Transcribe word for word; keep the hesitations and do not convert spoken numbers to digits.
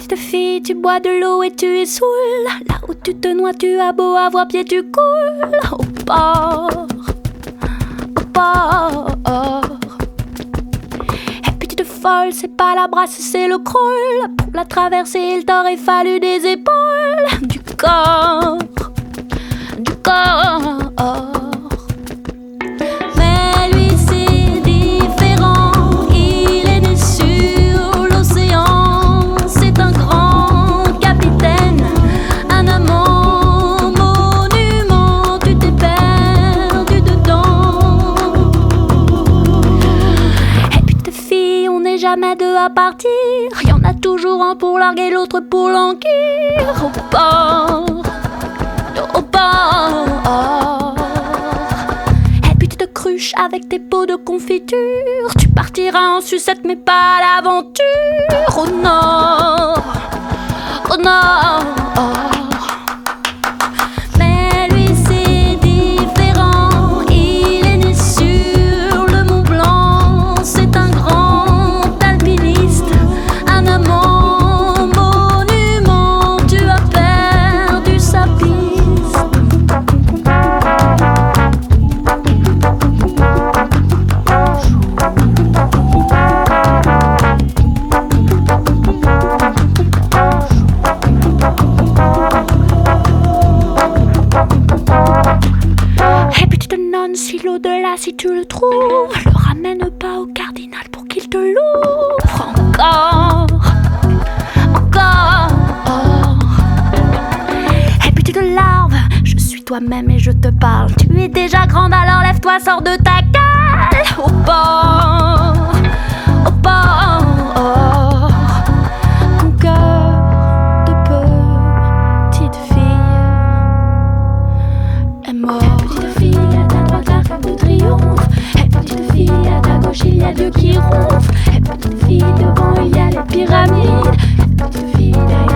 petite fille, tu bois de l'eau et tu es saoul. Là où tu te noies, tu as beau avoir pied, tu coules. Au port, au port. Et petite folle, c'est pas la brasse, c'est le crawl. Pour la traverser, il t'aurait fallu des épaules. Du corps, du corps. Mais lui c'est différent, il est né sur l'océan. C'est un grand capitaine, un amant monument. Tu t'es perdu dedans. Et puis tes filles, on n'est jamais deux à partir. Y'en a toujours un pour larguer, l'autre pour languir. Au port, au port. Et puis tu te cruches avec tes pots de confiture. Tu partiras en sucette mais pas à l'aventure. Au nord, au nord. Mais lui c'est différent, il est né sur le Mont Blanc. C'est un grand alpiniste, un amant monument. Tu as perdu sa piste. Et puis tu te nonnes si l'au-delà, si tu le trouves, le ramène pas au cardinal pour qu'il te l'ouvre. Encore, encore. Et puis tu te larves, je suis toi-même et je te parle. Tu es déjà grande, alors lève-toi, sors de ta cale. Au port, au port. Ton cœur de petite fille est mort. Petite fille, à ta droite l'arc de triomphe. Et petite fille, à ta gauche il y a Dieu qui ronfle. Et petite fille, devant il y a les pyramides. Et petite fille, derrière